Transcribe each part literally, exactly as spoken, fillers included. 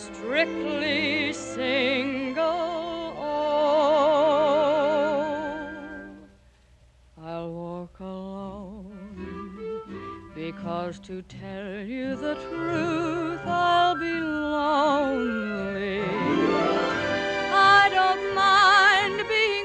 strictly single. Oh, I'll walk alone, because to tell you the truth, I'll be lonely. I don't mind being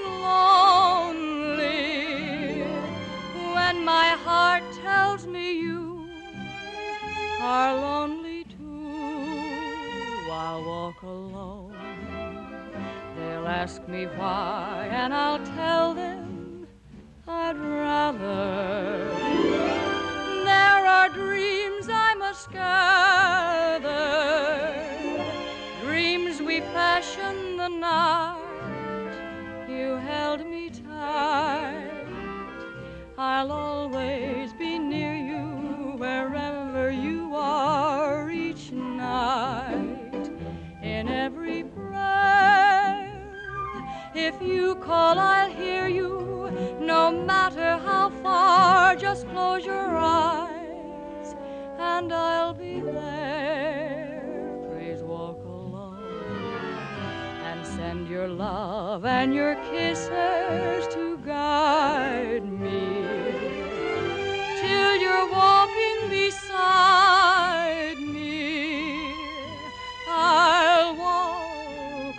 lonely when my heart tells me you are lonely too. I'll walk alone. They'll ask me why, and I'll tell them I'd rather. There are dreams I must gather, dreams we fashioned the night you held me tight. I'll always be near you wherever you are each night, in every prayer. If you call, I'll hear you, no matter how far. Just close your eyes and I'll be there. Please walk alone and send your love and your kisses to guide me till you're walking beside me. I'll walk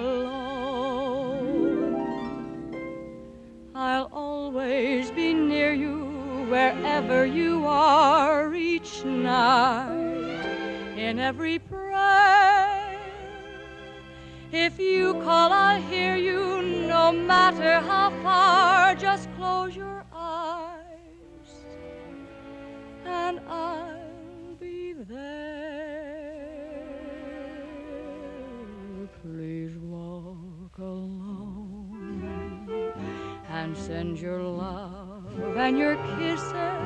alone. I'll always be near you wherever you are each night, in every prayer. If you call, I'll hear you, no matter how far. Just close your eyes and I'll be there. Please walk alone and send your love and your kisses